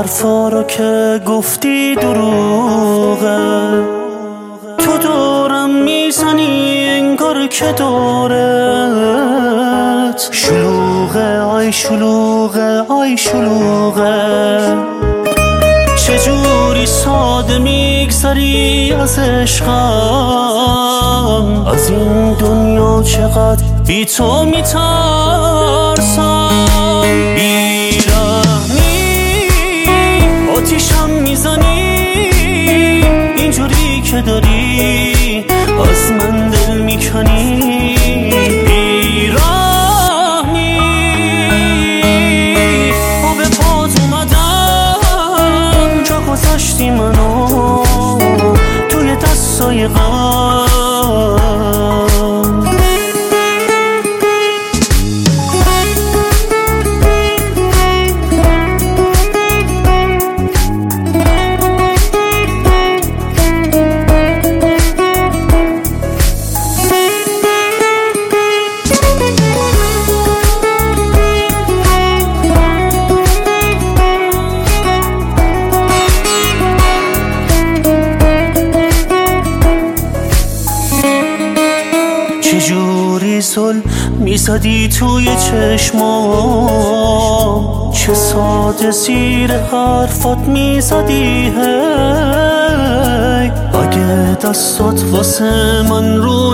حرفا رو که گفتی دروغه، تو دورم میزنی انگار که دورت شلوغه، آی شلوغه، آی شلوغه. چجوری ساده میگذری از عشقم، از این دنیا چقدر بی تو میترسم. بیرحمی آتیشم میزنی اینجوری که داری از من دل میکنی. بیرحمی آب پات اومدم جا گذاشتی منو توی دستای غم. چجوری ظلم میزدی توی چشمام، چه ساده زیر حرفات میزدی. هی اگه دستات واسه من رو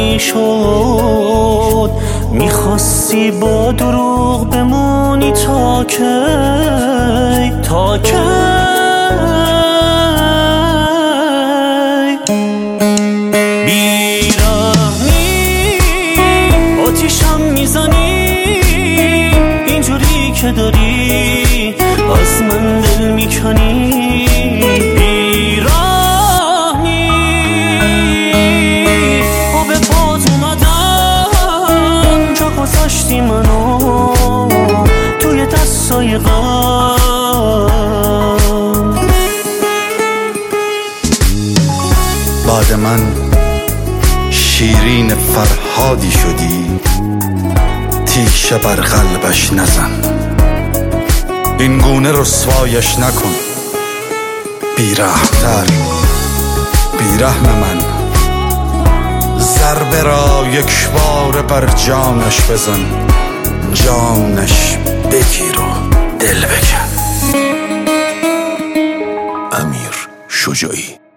نمیشد، میخواستی با دروغ بمونی تا کی، تا کی. آتیشم میزنی اینجوری که داری از من دل میکنی. بیرحمی آب پات اومدم جا گذاشتی منو توی دستای غم. بعد من شیرین فرهادی شدی، تیشه بر قلبش نزن، این گونه رسوایش نکن. بیرحمتر، بیرحم من، ضربه را یک بار بر جانش بزن، جانش بگیر و دل بکن. امیر شجاعی.